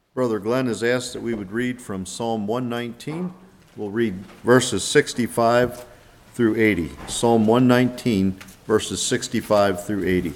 Brother Glenn has asked that we would read from Psalm 119. We'll read verses 65 through 80. Psalm 119, verses 65 through 80.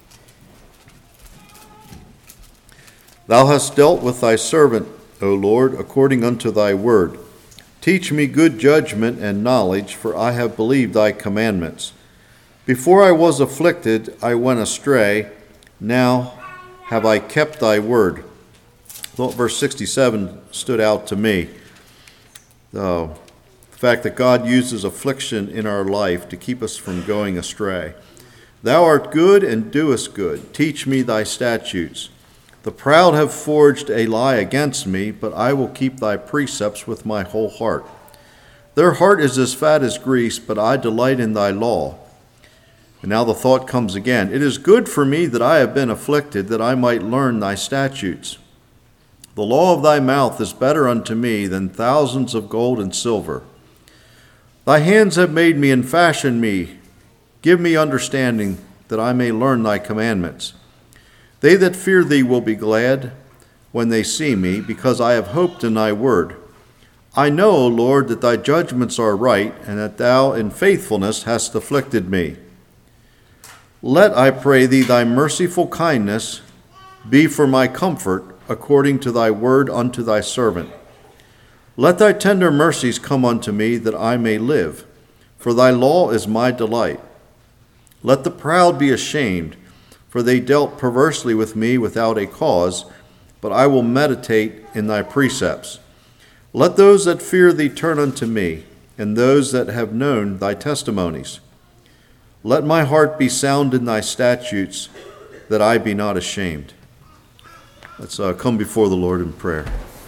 Thou hast dealt with thy servant, O Lord, according unto thy word. Teach me good judgment and knowledge, for I have believed thy commandments. Before I was afflicted, I went astray. Now have I kept thy word. Verse 67 stood out to me. The fact that God uses affliction in our life to keep us from going astray. Thou art good and doest good. Teach me thy statutes. The proud have forged a lie against me, but I will keep thy precepts with my whole heart. Their heart is as fat as grease, but I delight in thy law. And now the thought comes again. It is good for me that I have been afflicted, that I might learn thy statutes. The law of thy mouth is better unto me than thousands of gold and silver. Thy hands have made me and fashioned me. Give me understanding, that I may learn thy commandments. They that fear thee will be glad when they see me, because I have hoped in thy word. I know, O Lord, that thy judgments are right, and that thou in faithfulness hast afflicted me. Let, I pray thee, thy merciful kindness be for my comfort, according to thy word unto thy servant. Let thy tender mercies come unto me, that I may live, for thy law is my delight. Let the proud be ashamed, for they dealt perversely with me without a cause, but I will meditate in thy precepts. Let those that fear thee turn unto me, and those that have known thy testimonies. Let my heart be sound in thy statutes, that I be not ashamed. Let's come before the Lord in prayer.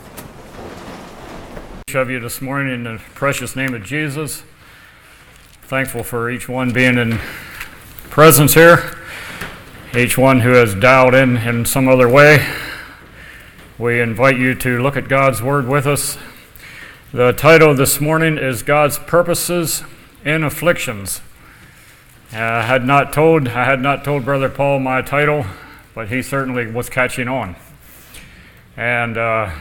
Each of you this morning in the precious name of Jesus. Thankful for each one being in presence here. Each one who has dialed in some other way. We invite you to look at God's Word with us. The title this morning is God's Purposes in Afflictions. I had not told Brother Paul my title, but he certainly was catching on. And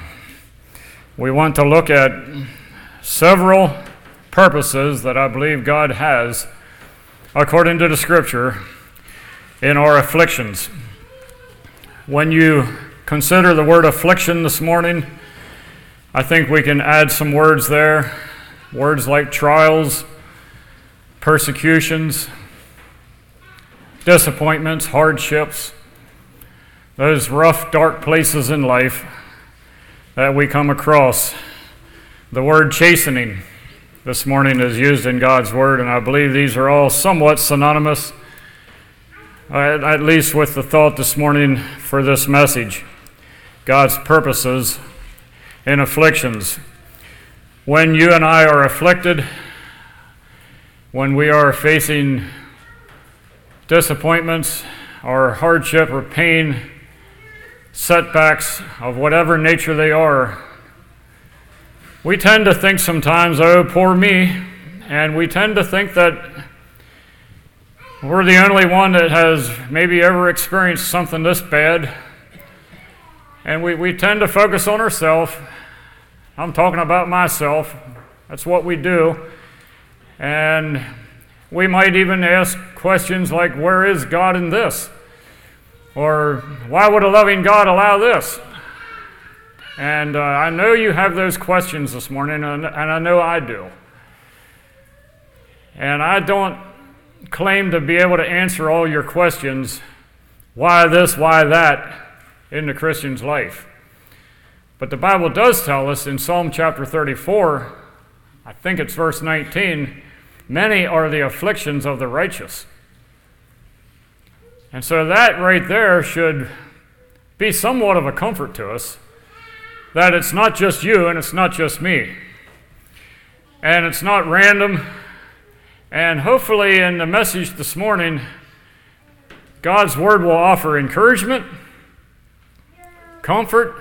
we want to look at several purposes that I believe God has, according to the Scripture, in our afflictions. When you consider the word affliction this morning, I think we can add some words there. Words like trials, persecutions, disappointments, hardships, those rough, dark places in life that we come across. The word chastening this morning is used in God's Word, and I believe these are all somewhat synonymous, at least with the thought this morning for this message. God's purposes in afflictions. When you and I are afflicted, when we are facing disappointments or hardship or pain, setbacks of whatever nature they are, we tend to think sometimes, oh, poor me, and we tend to think that we're the only one that has maybe ever experienced something this bad, and we tend to focus on ourselves. I'm talking about myself. That's what we do, and we might even ask questions like, where is God in this? Or why would a loving God allow this? And I know you have those questions this morning, and I know I do. And I don't claim to be able to answer all your questions, why this, why that, in the Christian's life. But the Bible does tell us in Psalm chapter 34, I think it's verse 19, many are the afflictions of the righteous. And so that right there should be somewhat of a comfort to us, that it's not just you and it's not just me. And it's not random. And hopefully in the message this morning, God's Word will offer encouragement, comfort,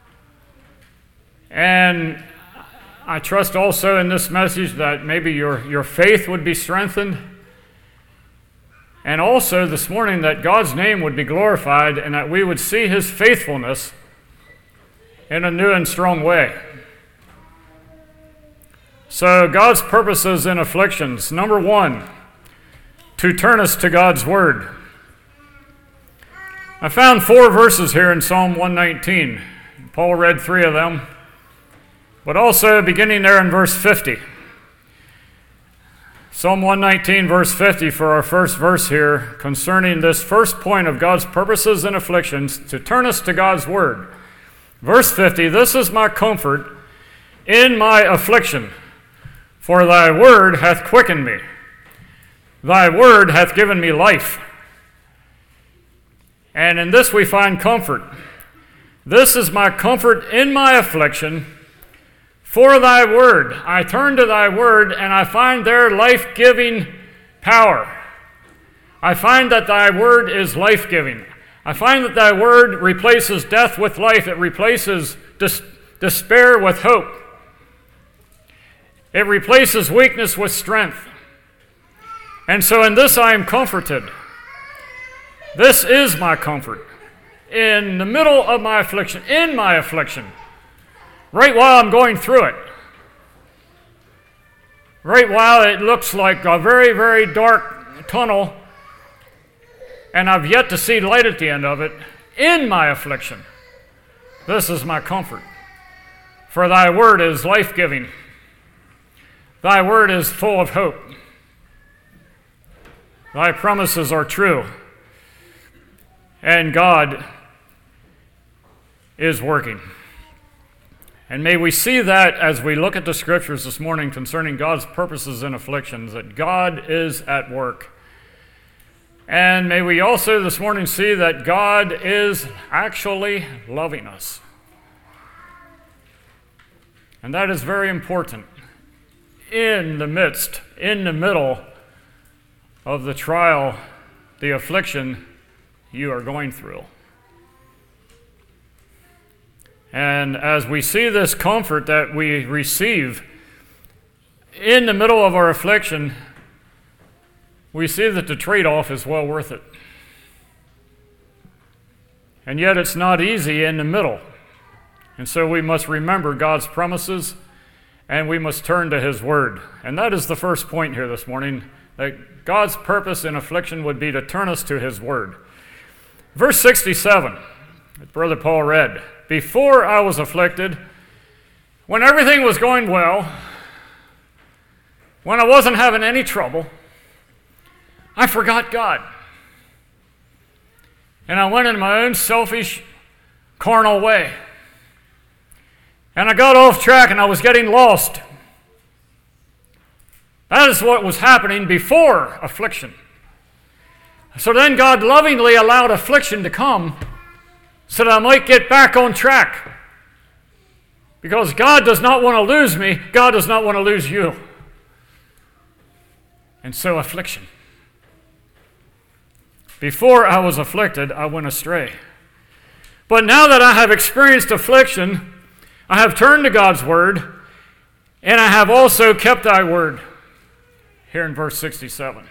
and I trust also in this message that maybe your faith would be strengthened. And also this morning that God's name would be glorified and that we would see His faithfulness in a new and strong way. So God's purposes in afflictions. Number one, to turn us to God's Word. I found 4 verses here in Psalm 119. Paul read 3 of them, but also beginning there in verse 50. Psalm 119, verse 50, for our first verse here, concerning this first point of God's purposes in afflictions, to turn us to God's Word. Verse 50, this is my comfort in my affliction, for thy word hath quickened me. Thy word hath given me life. And in this we find comfort. This is my comfort in my affliction, for thy word. I turn to thy word, and I find there life-giving power. I find that thy word is life-giving. I find that thy word replaces death with life. It replaces despair with hope. It replaces weakness with strength. And so in this I am comforted. This is my comfort. In the middle of my affliction, in my affliction, right while I'm going through it, right while it looks like a very, very dark tunnel, and I've yet to see light at the end of it, in my affliction, this is my comfort. For thy word is life-giving. Thy word is full of hope. Thy promises are true. And God is working. And may we see that as we look at the scriptures this morning concerning God's purposes in afflictions, that God is at work. And may we also this morning see that God is actually loving us. And that is very important. In the middle of the trial, the affliction you are going through. And as we see this comfort that we receive in the middle of our affliction, we see that the trade-off is well worth it. And yet it's not easy in the middle. And so we must remember God's promises, and we must turn to His Word. And that is the first point here this morning, that God's purpose in affliction would be to turn us to His Word. Verse 67, that Brother Paul read, before I was afflicted, when everything was going well, when I wasn't having any trouble, I forgot God. And I went in my own selfish, carnal way. And I got off track and I was getting lost. That is what was happening before affliction. So then God lovingly allowed affliction to come so that I might get back on track. Because God does not want to lose me. God does not want to lose you. And so affliction. Before I was afflicted, I went astray. But now that I have experienced affliction, I have turned to God's word, and I have also kept thy word. Here in verse 67.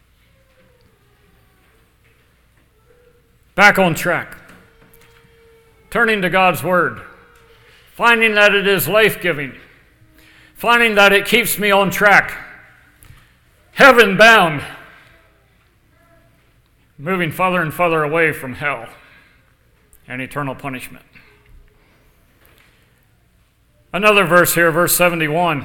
Back on track. Turning to God's word. Finding that it is life-giving. Finding that it keeps me on track. Heaven-bound. Moving further and further away from hell and eternal punishment. Another verse here, verse 71.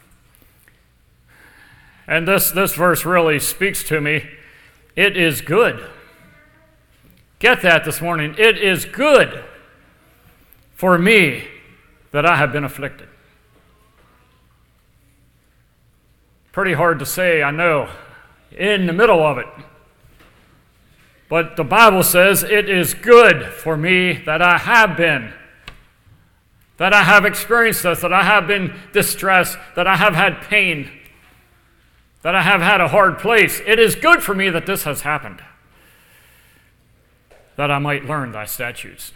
And this verse really speaks to me. It is good. Get that this morning. It is good for me that I have been afflicted. Pretty hard to say, I know, in the middle of it. But the Bible says it is good for me that I have been, that I have experienced this, that I have been distressed, that I have had pain, that I have had a hard place. It is good for me that this has happened, that I might learn thy statutes.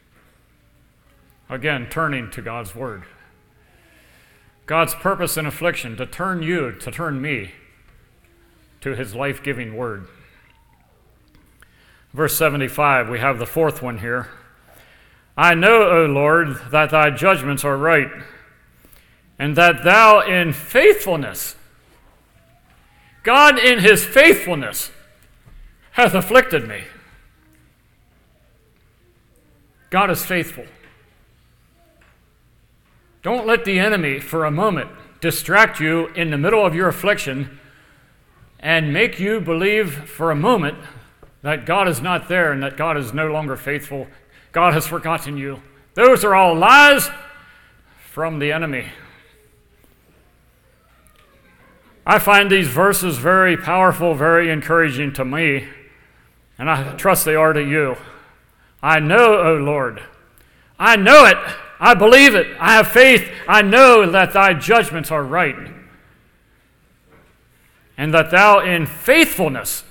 Again, turning to God's word. God's purpose in affliction, to turn you, to turn me to his life-giving word. Verse 75, we have the fourth one here. I know, O Lord, that thy judgments are right, and that thou in faithfulness, God in his faithfulness, hath afflicted me. God is faithful. Don't let the enemy for a moment distract you in the middle of your affliction and make you believe for a moment that God is not there and that God is no longer faithful. God has forgotten you. Those are all lies from the enemy. I find these verses very powerful, very encouraging to me, and I trust they are to you. I know, O Lord. I know it. I believe it. I have faith. I know that thy judgments are right, and that thou in faithfulness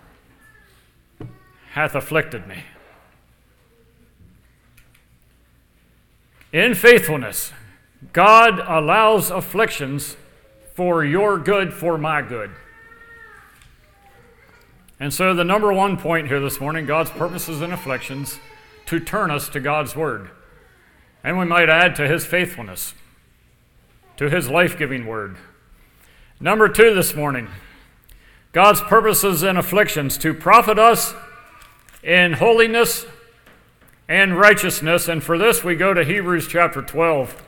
hath afflicted me. In faithfulness, God allows afflictions for your good, for my good. And so the number one point here this morning, God's purposes and afflictions, to turn us to God's word. And we might add to his faithfulness, to his life-giving word. Number two this morning, God's purposes and afflictions to profit us in holiness and righteousness. And for this we go to Hebrews chapter 12.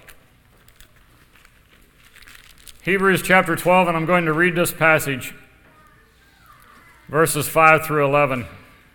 Hebrews chapter 12, and I'm going to read this passage, verses 5 through 11.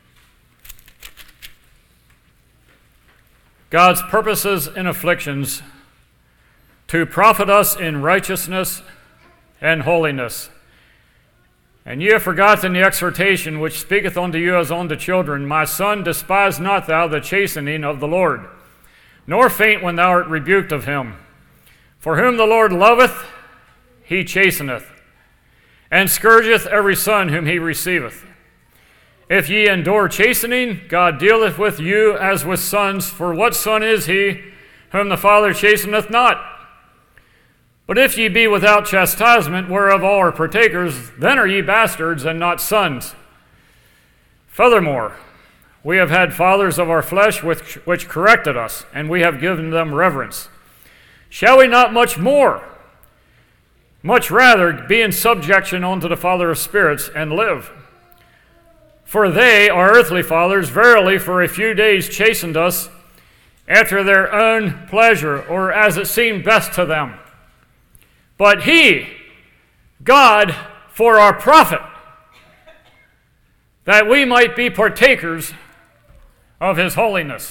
God's purposes and afflictions to profit us in righteousness and holiness. And ye have forgotten the exhortation which speaketh unto you as unto children. My son, despise not thou the chastening of the Lord, nor faint when thou art rebuked of him. For whom the Lord loveth, he chasteneth, and scourgeth every son whom he receiveth. If ye endure chastening, God dealeth with you as with sons. For what son is he whom the Father chasteneth not? But if ye be without chastisement, whereof all are partakers, then are ye bastards and not sons. Furthermore, we have had fathers of our flesh which corrected us, and we have given them reverence. Shall we not much rather be in subjection unto the Father of spirits, and live? For they, our earthly fathers, verily for a few days chastened us after their own pleasure, or as it seemed best to them. But he, God, for our profit, that we might be partakers of his holiness.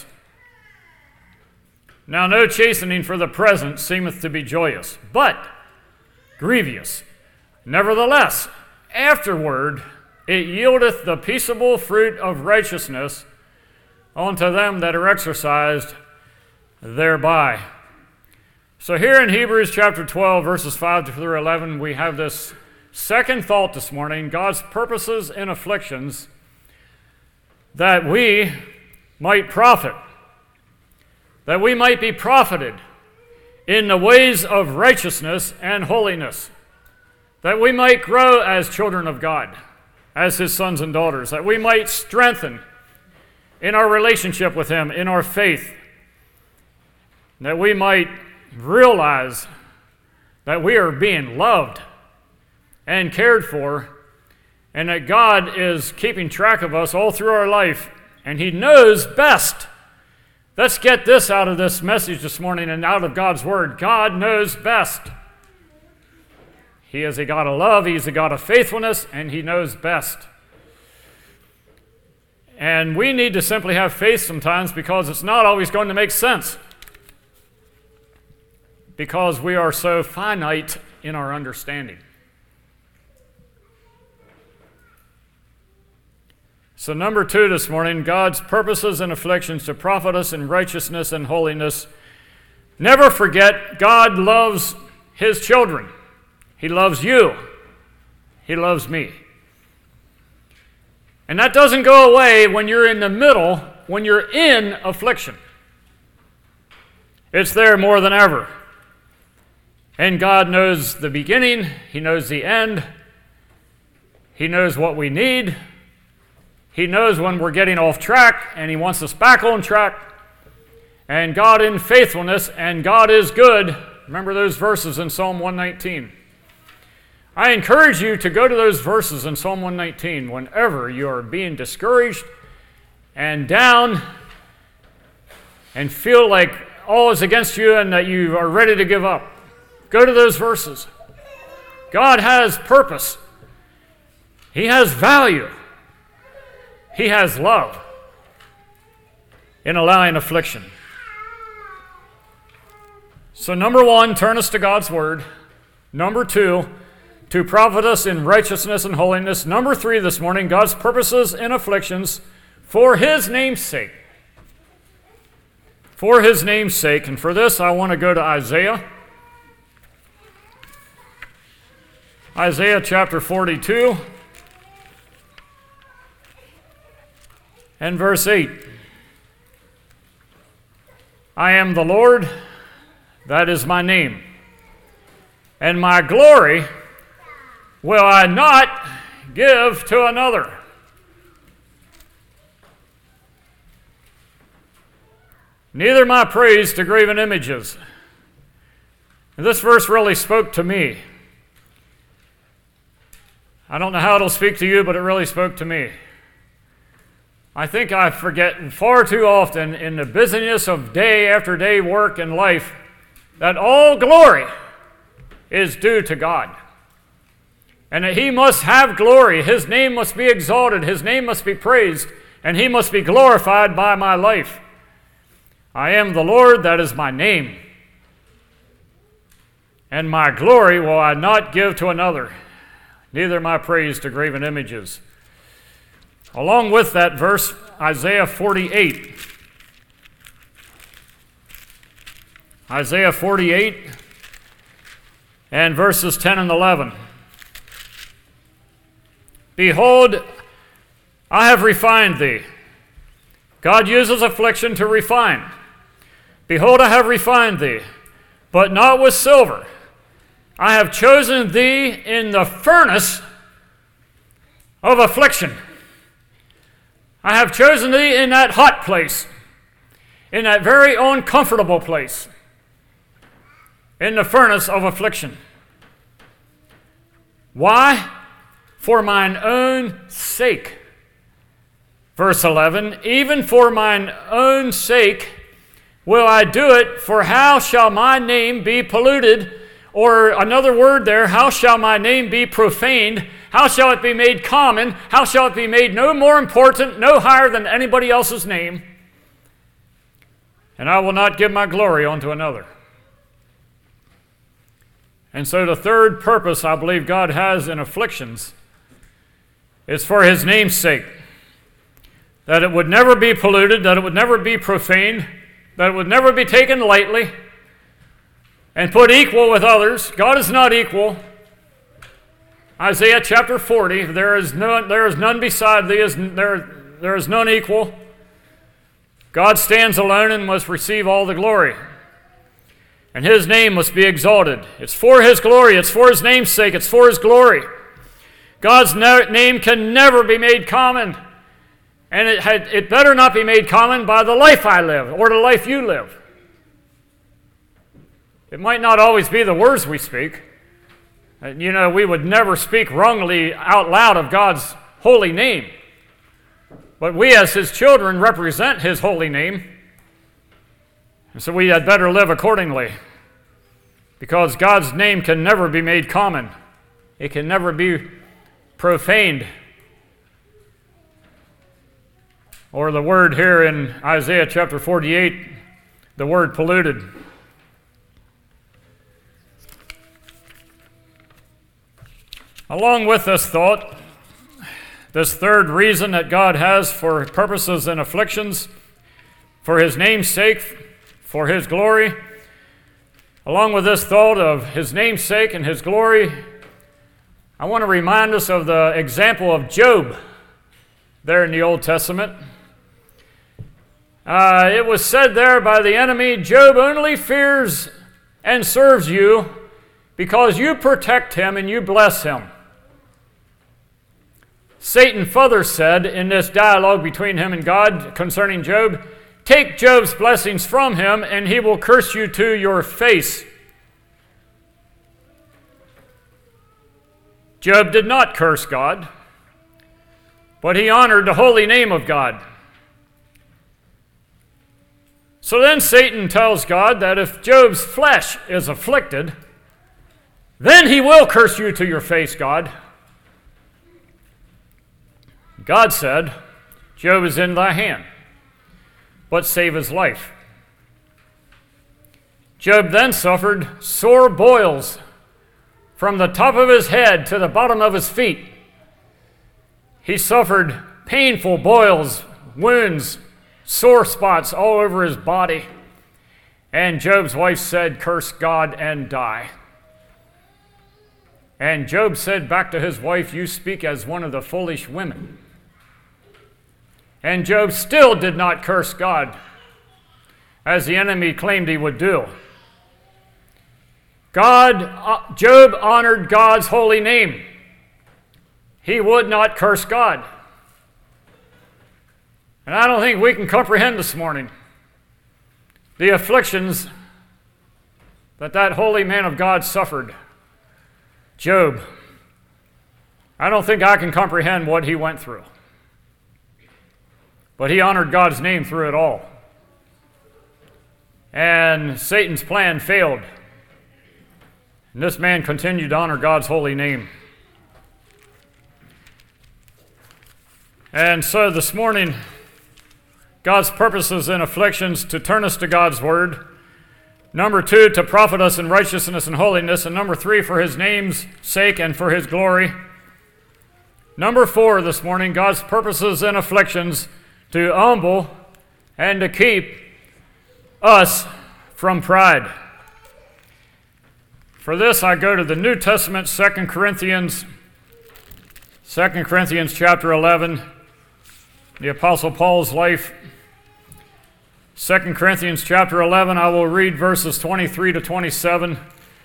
Now no chastening for the present seemeth to be joyous, but grievous. Nevertheless, afterward it yieldeth the peaceable fruit of righteousness unto them that are exercised thereby. So here in Hebrews chapter 12, verses 5 through 11, we have this second thought this morning, God's purposes and afflictions, that we might profit, that we might be profited in the ways of righteousness and holiness, that we might grow as children of God, as his sons and daughters, that we might strengthen in our relationship with him, in our faith, that we might realize that we are being loved and cared for, and that God is keeping track of us all through our life, and he knows best. Let's get this out of this message this morning and out of God's word. God knows best. He is a God of love, he's a God of faithfulness, and he knows best. And we need to simply have faith sometimes, because it's not always going to make sense, because we are so finite in our understanding. So number two this morning, God's purposes and afflictions to profit us in righteousness and holiness. Never forget, God loves his children. He loves you. He loves me. And that doesn't go away when you're in the middle, when you're in affliction. It's there more than ever. And God knows the beginning, he knows the end, he knows what we need, he knows when we're getting off track, and he wants us back on track. and God in faithfulness, and God is good. Remember those verses in Psalm 119. I encourage you to go to those verses in Psalm 119 whenever you are being discouraged and down and feel like all is against you and that you are ready to give up. Go to those verses. God has purpose. He has value. He has love in allowing affliction. So number one, turn us to God's Word. Number two, to profit us in righteousness and holiness. Number three this morning, God's purposes in afflictions for His name's sake. For His name's sake. And for this, I want to go to Isaiah. Isaiah chapter 42 and verse 8. I am the Lord, that is my name, and my glory will I not give to another. Neither my praise to graven images. And this verse really spoke to me. I don't know how it'll speak to you, but it really spoke to me. I think I forget far too often in the busyness of day after day work and life that all glory is due to God. And that He must have glory. His name must be exalted. His name must be praised. And He must be glorified by my life. I am the Lord, that is my name. And my glory will I not give to another, neither my praise to graven images. Along with that verse, Isaiah 48. Isaiah 48 and verses 10 and 11. Behold, I have refined thee. God uses affliction to refine. Behold, I have refined thee, but not with silver. I have chosen thee in the furnace of affliction. I have chosen thee in that hot place, in that very uncomfortable place, in the furnace of affliction. Why? For mine own sake. Verse 11, even for mine own sake will I do it, for how shall my name be polluted? Or another word there, how shall my name be profaned? How shall it be made common? How shall it be made no more important, no higher than anybody else's name? And I will not give my glory unto another. And so the third purpose I believe God has in afflictions is for His name's sake. That it would never be polluted, that it would never be profaned, that it would never be taken lightly and put equal with others. God is not equal. Isaiah chapter 40, there is none beside thee, there is none equal. God stands alone and must receive all the glory. And His name must be exalted. It's for His glory, it's for His name's sake, it's for His glory. God's name can never be made common. And it better not be made common by the life I live or the life you live. It might not always be the words we speak. We would never speak wrongly out loud of God's holy name. But we as His children represent His holy name. And so we had better live accordingly. Because God's name can never be made common. It can never be profaned. Or the word here in Isaiah chapter 48, the word polluted. Along with this thought, this third reason that God has for purposes and afflictions, for His name's sake, for His glory, along with this thought of His name's sake and His glory, I want to remind us of the example of Job there in the Old Testament. It was said there by the enemy, Job only fears and serves you because you protect him and you bless him. Satan further said in this dialogue between him and God concerning Job, take Job's blessings from him, and he will curse you to your face. Job did not curse God, but he honored the holy name of God. So then Satan tells God that if Job's flesh is afflicted, then he will curse you to your face, God. God said, Job is in thy hand, but save his life. Job then suffered sore boils from the top of his head to the bottom of his feet. He suffered painful boils, wounds, sore spots all over his body. And Job's wife said, curse God and die. And Job said back to his wife, you speak as one of the foolish women. And Job still did not curse God, as the enemy claimed he would do. Job honored God's holy name. He would not curse God. And I don't think we can comprehend this morning the afflictions that holy man of God suffered. Job. I don't think I can comprehend what he went through. But he honored God's name through it all. And Satan's plan failed. And this man continued to honor God's holy name. And so this morning, God's purposes in afflictions to turn us to God's word. Number 2, to profit us in righteousness and holiness. And number 3, for his name's sake and for his glory. Number 4 this morning, God's purposes in afflictions to humble and to keep us from pride. For this, I go to the New Testament, 2 Corinthians chapter 11, the Apostle Paul's life. 2 Corinthians chapter 11, I will read verses 23 to 27.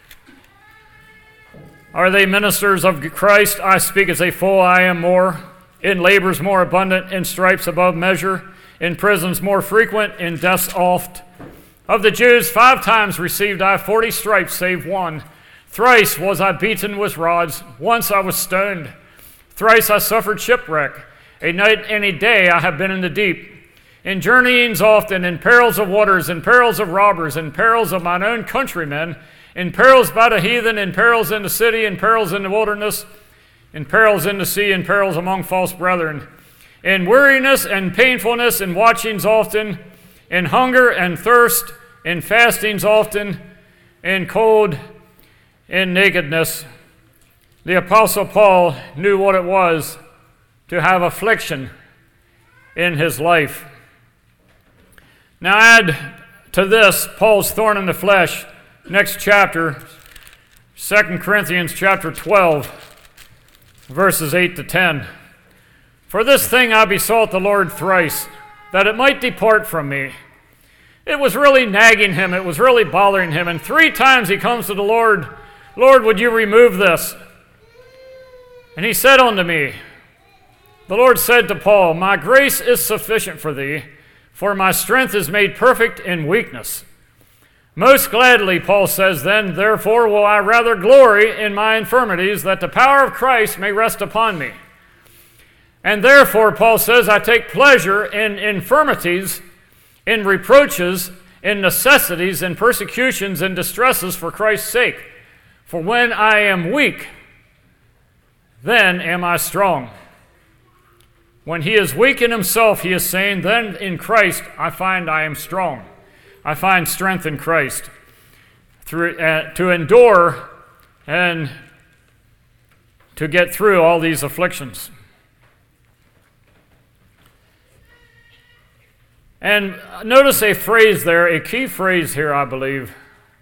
Are they ministers of Christ? I speak as a fool, I am more. In labors more abundant, in stripes above measure, in prisons more frequent, in deaths oft. Of the Jews 5 times received I 40 stripes, save one. Thrice was I beaten with rods, once I was stoned. Thrice I suffered shipwreck. A night and a day I have been in the deep. In journeyings often, in perils of waters, in perils of robbers, in perils of mine own countrymen, in perils by the heathen, in perils in the city, in perils in the wilderness, in perils in the sea, in perils among false brethren, in weariness and painfulness, in watchings often, in hunger and thirst, in fastings often, in cold, in nakedness. The Apostle Paul knew what it was to have affliction in his life. Now add to this Paul's thorn in the flesh, next chapter, 2 Corinthians chapter 12, verses 8 to 10. For this thing I besought the Lord thrice, that it might depart from me. It was really nagging him, it was really bothering him, and 3 times he comes to the Lord, Lord, would you remove this? And he said unto me, the Lord said to Paul, my grace is sufficient for thee, for my strength is made perfect in weakness. Most gladly, Paul says then, therefore will I rather glory in my infirmities, that the power of Christ may rest upon me. And therefore, Paul says, I take pleasure in infirmities, in reproaches, in necessities, in persecutions, and distresses for Christ's sake. For when I am weak, then am I strong. When he is weak in himself, he is saying, then in Christ I find I am strong. I find strength in Christ to endure and to get through all these afflictions. And notice a phrase there, a key phrase here, I believe.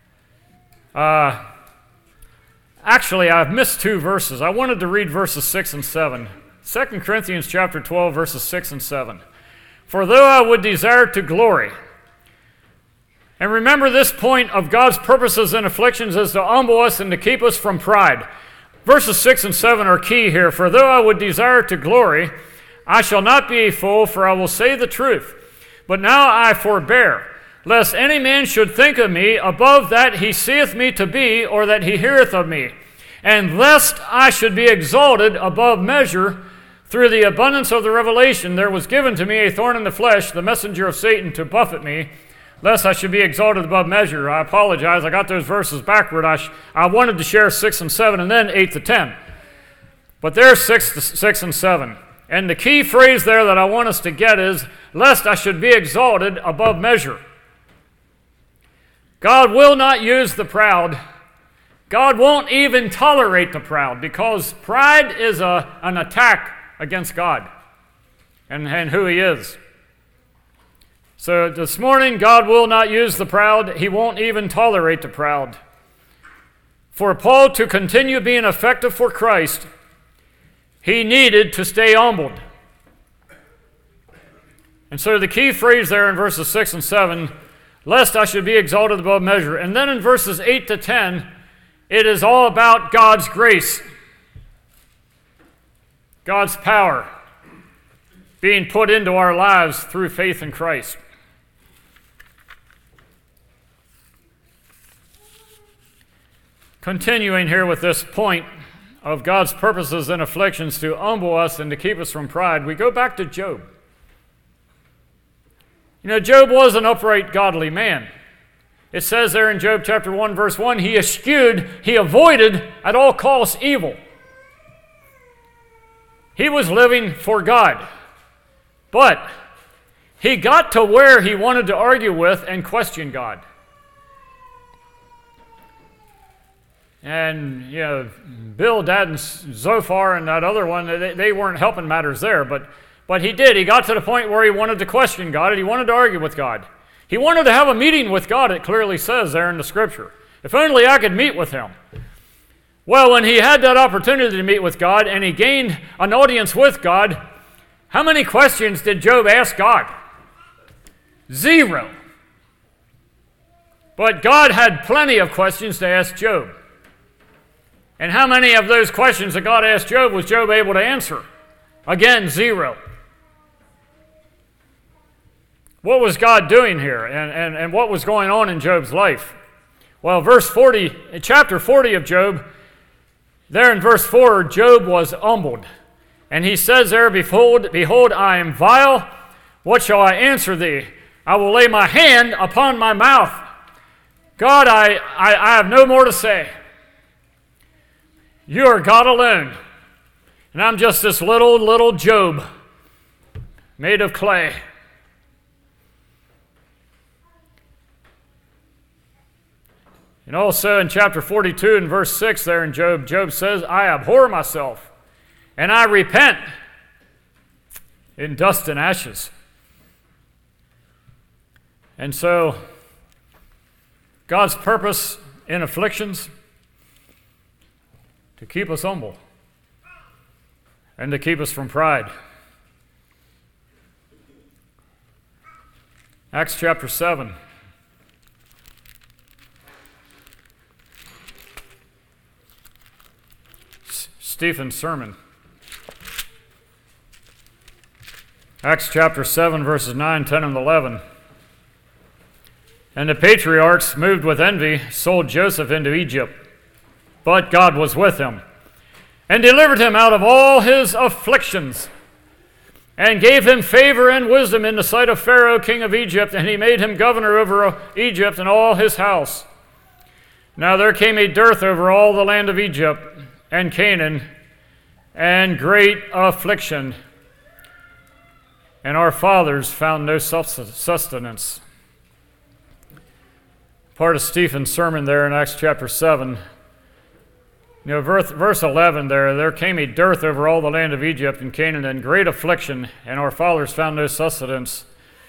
Actually, I've missed 2 verses. I wanted to read verses 6 and 7. 2 Corinthians chapter 12, verses 6 and 7. For though I would desire to glory. And remember, this point of God's purposes and afflictions is to humble us and to keep us from pride. Verses 6 and 7 are key here. For though I would desire to glory, I shall not be a fool, for I will say the truth. But now I forbear, lest any man should think of me above that he seeth me to be, or that he heareth of me, and lest I should be exalted above measure. Through the abundance of the revelation there was given to me a thorn in the flesh, the messenger of Satan, to buffet me, lest I should be exalted above measure. I apologize, I got those verses backward. I wanted to share 6 and 7 and then 8 to 10. But there's 6 and 7. And the key phrase there that I want us to get is, lest I should be exalted above measure. God will not use the proud. God won't even tolerate the proud, because pride is an attack against God and who He is. So this morning, God will not use the proud. He won't even tolerate the proud. For Paul to continue being effective for Christ, he needed to stay humbled. And so the key phrase there in verses 6 and 7, lest I should be exalted above measure. And then in verses 8 to 10, it is all about God's grace, God's power being put into our lives through faith in Christ. Continuing here with this point of God's purposes and afflictions to humble us and to keep us from pride, we go back to Job. You know, Job was an upright, godly man. It says there in Job chapter 1, verse 1, he avoided at all costs evil. He was living for God. But he got to where he wanted to argue with and question God. And, you know, Bildad and Zophar and that other one, they weren't helping matters there. But he did. He got to the point where he wanted to question God and he wanted to argue with God. He wanted to have a meeting with God, it clearly says there in the Scripture. If only I could meet with him. Well, when he had that opportunity to meet with God and he gained an audience with God, how many questions did Job ask God? 0. But God had plenty of questions to ask Job. And how many of those questions that God asked Job was Job able to answer? Again, 0. What was God doing here, and what was going on in Job's life? Well, chapter 40 of Job, there in verse 4, Job was humbled. And he says there, Behold, I am vile. What shall I answer thee? I will lay my hand upon my mouth. God, I have no more to say. You are God alone. And I'm just this little Job made of clay. And also in chapter 42 and verse 6 there in Job, Job says, I abhor myself, and I repent in dust and ashes. And so, God's purpose in afflictions, to keep us humble, and to keep us from pride. Acts chapter 7. Stephen's sermon. Acts chapter 7, verses 9, 10, and 11. And the patriarchs, moved with envy, sold Joseph into Egypt. But God was with him, and delivered him out of all his afflictions, and gave him favor and wisdom in the sight of Pharaoh, king of Egypt, and he made him governor over Egypt and all his house. Now there came a dearth over all the land of Egypt and Canaan, and great affliction, and our fathers found no sustenance. Part of Stephen's sermon there in Acts chapter 7. You know, verse 11 there came a dearth over all the land of Egypt and Canaan, and great affliction, and our fathers found no sustenance.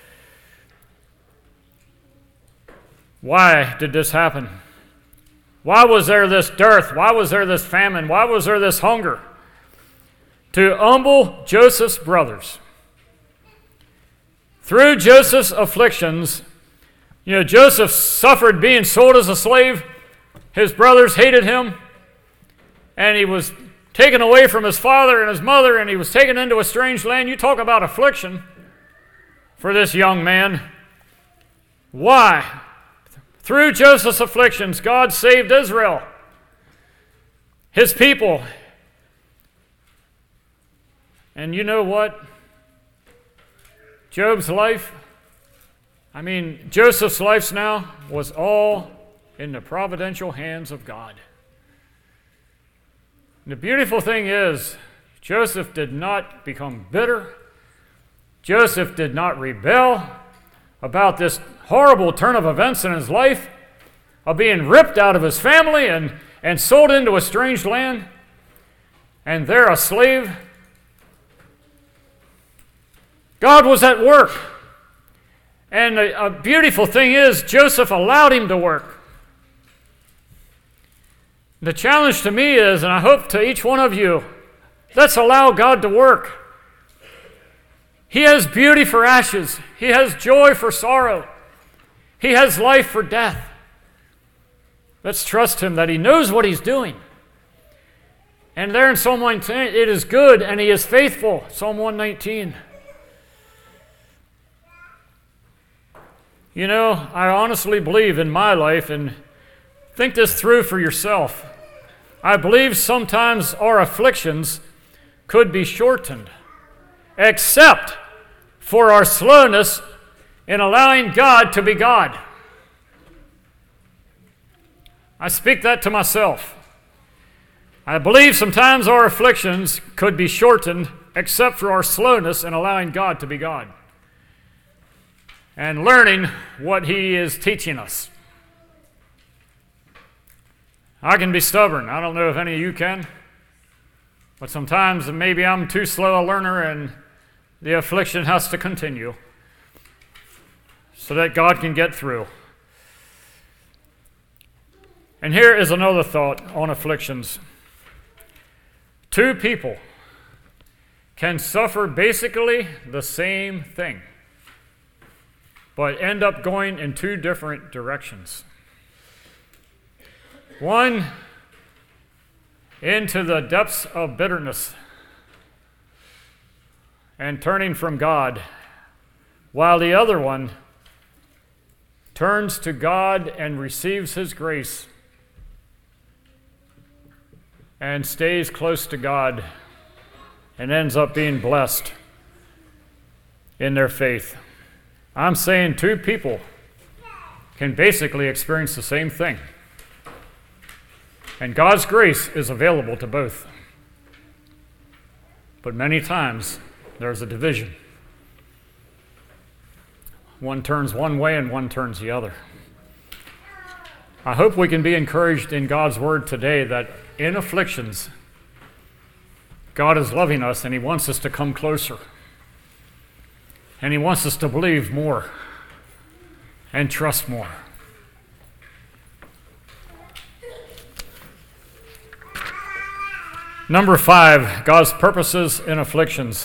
Why did this happen? Why was there this dearth? Why was there this famine? Why was there this hunger? To humble Joseph's brothers. Through Joseph's afflictions, you know, Joseph suffered being sold as a slave. His brothers hated him. And he was taken away from his father and his mother, and he was taken into a strange land. You talk about affliction. for this young man. Why? Through Joseph's afflictions, God saved Israel, his people. And you know what? Joseph's life now was all in the providential hands of God. And the beautiful thing is, Joseph did not become bitter. Joseph did not rebel about this horrible turn of events in his life, of being ripped out of his family and sold into a strange land, and there a slave. God was at work. And a beautiful thing is, Joseph allowed him to work. The challenge to me is, and I hope to each one of you, let's allow God to work. He has beauty for ashes. He has joy for sorrow. He has life for death. Let's trust him that he knows what he's doing. And there in Psalm 119, it is good and he is faithful. Psalm 119. You know, I honestly believe in my life, and think this through for yourself. I believe sometimes our afflictions could be shortened, except for our slowness in allowing God to be God. I speak that to myself. I believe sometimes our afflictions could be shortened, except for our slowness in allowing God to be God and learning what he is teaching us. I can be stubborn. I don't know if any of you can. But sometimes maybe I'm too slow a learner and the affliction has to continue so that God can get through. And here is another thought on afflictions. Two people can suffer basically the same thing, but end up going in two different directions. One, into the depths of bitterness and turning from God, while the other one turns to God and receives his grace and stays close to God and ends up being blessed in their faith. I'm saying two people can basically experience the same thing. And God's grace is available to both. But many times, there's a division. One turns one way and one turns the other. I hope we can be encouraged in God's word today that in afflictions, God is loving us and he wants us to come closer. And he wants us to believe more and trust more. Number 5, God's purposes in afflictions.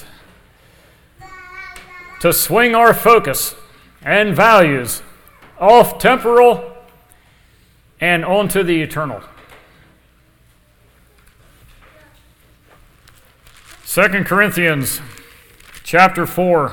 To swing our focus and values off temporal and onto the eternal. 2 Corinthians chapter 4,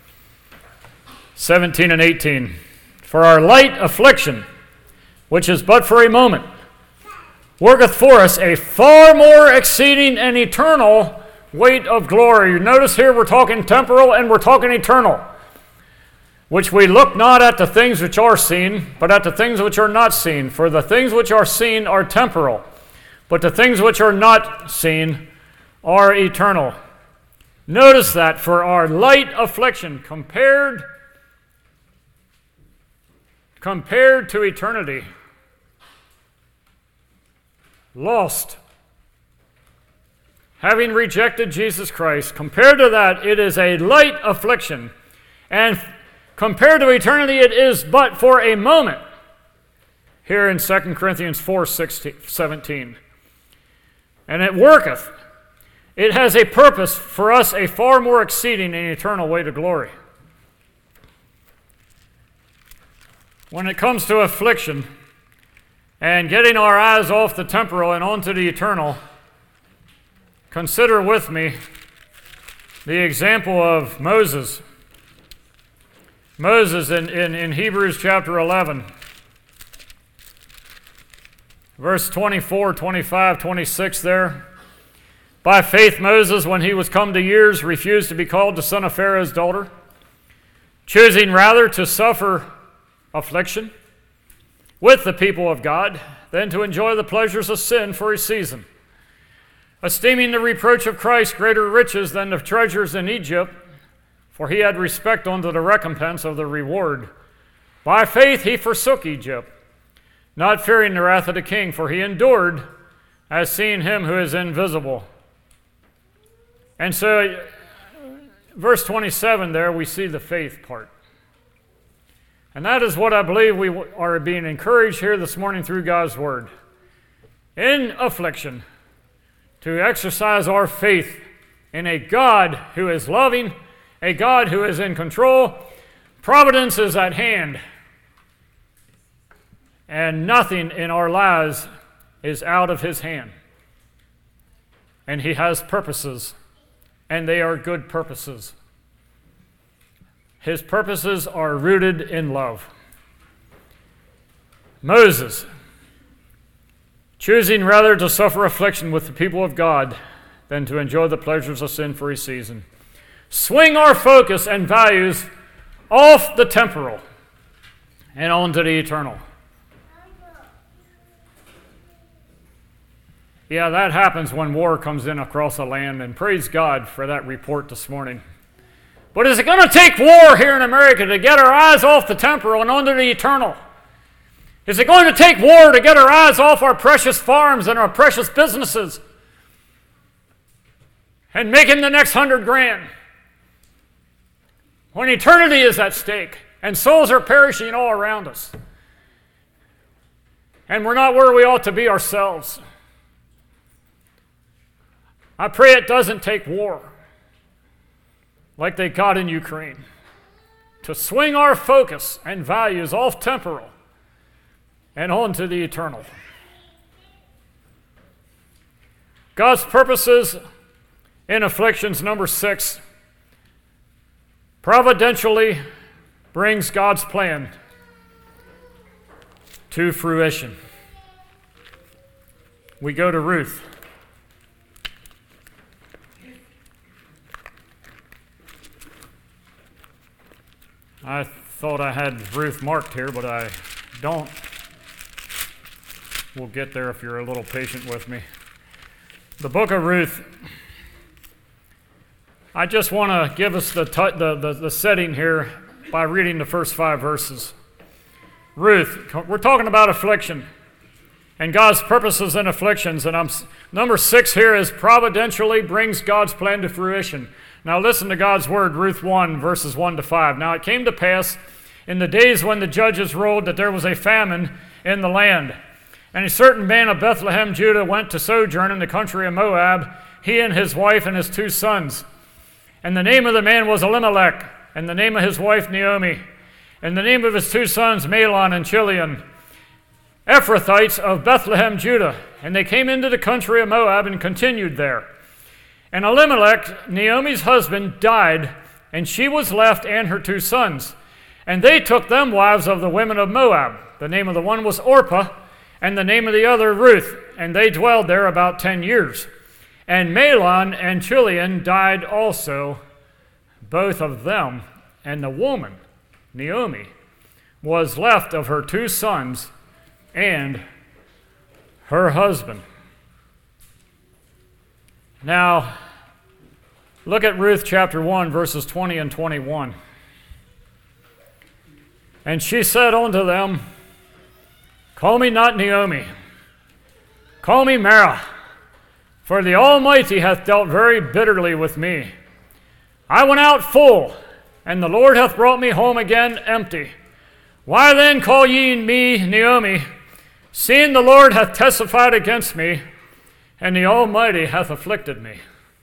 17 and 18. For our light affliction, which is but for a moment, worketh for us a far more exceeding and eternal weight of glory. You notice here we're talking temporal and we're talking eternal. Which we look not at the things which are seen, but at the things which are not seen. For the things which are seen are temporal, but the things which are not seen are eternal. Notice that for our light affliction compared to eternity, lost, having rejected Jesus Christ, compared to that, it is a light affliction. And compared to eternity, it is but for a moment. Here in 2 Corinthians 4, 17. And it worketh. It has a purpose for us, a far more exceeding and eternal weight of glory. When it comes to affliction and getting our eyes off the temporal and onto the eternal, consider with me the example of Moses Moses in Hebrews chapter 11, verse 24, 25, 26 there. By faith Moses, when he was come to years, refused to be called the son of Pharaoh's daughter, choosing rather to suffer affliction with the people of God than to enjoy the pleasures of sin for a season, esteeming the reproach of Christ greater riches than the treasures in Egypt, for he had respect unto the recompense of the reward. By faith he forsook Egypt, not fearing the wrath of the king, for he endured as seeing him who is invisible. And so, verse 27 there, we see the faith part. And that is what I believe we are being encouraged here this morning through God's Word. In affliction, to exercise our faith in a God who is loving, a God who is in control. Providence is at hand. And nothing in our lives is out of His hand. And He has purposes, and they are good purposes. His purposes are rooted in love. Moses, choosing rather to suffer affliction with the people of God than to enjoy the pleasures of sin for a season. Swing our focus and values off the temporal and onto the eternal. Yeah, that happens when war comes in across a land, and praise God for that report this morning. But is it going to take war here in America to get our eyes off the temporal and onto the eternal? Is it going to take war to get our eyes off our precious farms and our precious businesses and making the next $100,000? When eternity is at stake and souls are perishing all around us, and we're not where we ought to be ourselves. I pray it doesn't take war like they got in Ukraine to swing our focus and values off temporal and onto the eternal. God's purposes in afflictions, number 6, providentially brings God's plan to fruition. We go to Ruth. I thought I had Ruth marked here, but I don't. We'll get there if you're a little patient with me. The book of Ruth. I just want to give us the setting here by reading the first 5 verses. Ruth, we're talking about affliction and God's purposes in afflictions. And number 6 here is providentially brings God's plan to fruition. Now listen to God's word, Ruth 1, verses 1 to 5. Now it came to pass in the days when the judges ruled that there was a famine in the land. And a certain man of Bethlehem, Judah, went to sojourn in the country of Moab, he and his wife and his 2 sons. And the name of the man was Elimelech, and the name of his wife Naomi, and the name of his 2 sons Mahlon and Chilion, Ephrathites of Bethlehem, Judah. And they came into the country of Moab and continued there. And Elimelech, Naomi's husband, died, and she was left and her 2 sons. And they took them wives of the women of Moab. The name of the one was Orpah, and the name of the other Ruth. And they dwelled there about 10 years. And Mahlon and Chilion died also, both of them. And the woman, Naomi, was left of her 2 sons and her husband. Now, look at Ruth chapter 1, verses 20 and 21. And she said unto them, Call me not Naomi, call me Mara, for the Almighty hath dealt very bitterly with me. I went out full, and the Lord hath brought me home again empty. Why then call ye me Naomi, seeing the Lord hath testified against me, and the Almighty hath afflicted me?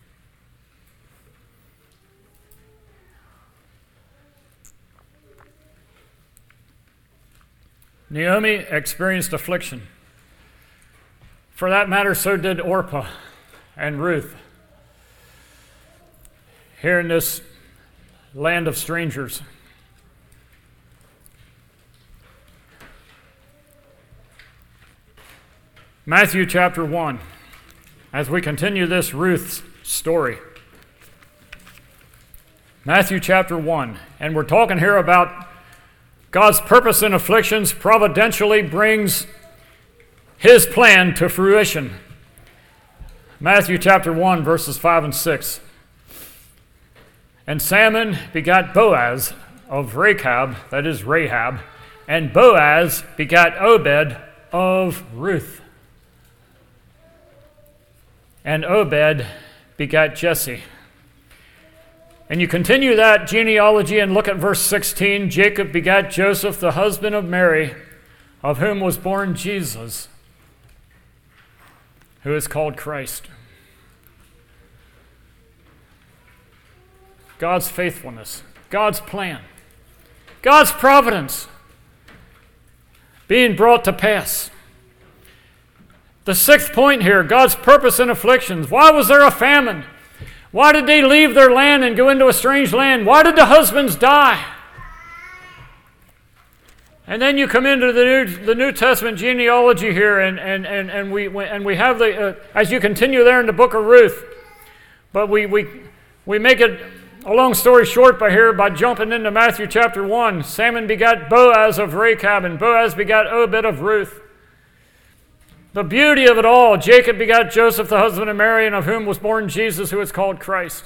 Naomi experienced affliction. For that matter, so did Orpah and Ruth. Here in this land of strangers. Matthew chapter 1, as we continue this Ruth's story. Matthew chapter 1, and we're talking here about God's purpose in afflictions providentially brings his plan to fruition. Matthew chapter 1, verses 5 and 6. And Salmon begat Boaz of Rechab, that is Rahab, and Boaz begat Obed of Ruth. And Obed begat Jesse. And you continue that genealogy and look at verse 16. Jacob begat Joseph, the husband of Mary, of whom was born Jesus, who is called Christ. God's faithfulness, God's plan, God's providence being brought to pass. The sixth point here, God's purpose in afflictions. Why was there a famine? Why did they leave their land and go into a strange land? Why did the husbands die? And then you come into the New Testament genealogy here, and we have the as you continue there in the book of Ruth. But we make it a long story short by jumping into Matthew chapter 1. Salmon begat Boaz of Rechab, and Boaz begat Obed of Ruth. The beauty of it all, Jacob begat Joseph, the husband of Mary, and of whom was born Jesus, who is called Christ.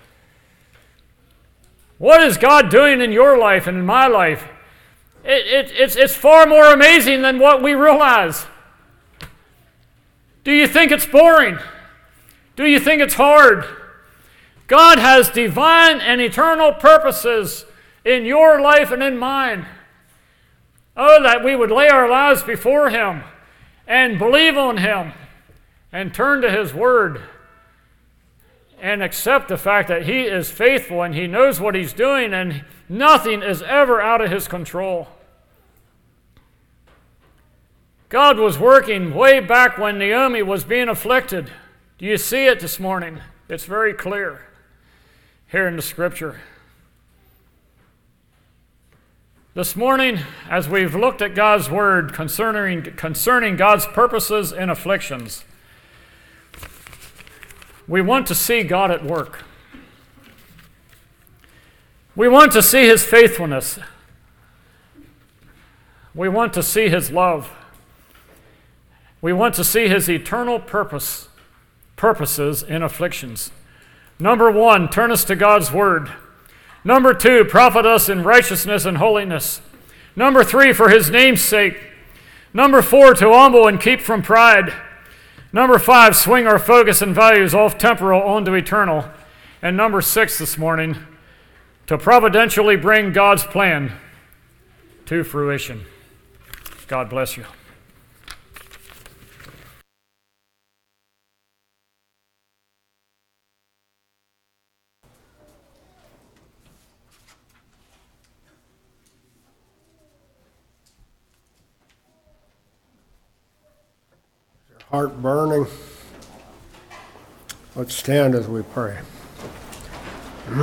What is God doing in your life and in my life? It's far more amazing than what we realize. Do you think it's boring? Do you think it's hard? God has divine and eternal purposes in your life and in mine. Oh, that we would lay our lives before Him and believe on Him and turn to His Word and accept the fact that He is faithful and He knows what He's doing and nothing is ever out of His control. God was working way back when Naomi was being afflicted. Do you see it this morning? It's very clear here in the Scripture. This morning, as we've looked at God's Word concerning God's purposes in afflictions, we want to see God at work. We want to see His faithfulness. We want to see His love. We want to see His eternal purposes in afflictions. Number 1, turn us to God's Word. Number 2, profit us in righteousness and holiness. Number 3, for His name's sake. Number 4, to humble and keep from pride. Number 5, swing our focus and values off temporal onto eternal. And number 6 this morning, to providentially bring God's plan to fruition. God bless you. Heart burning. Let's stand as we pray.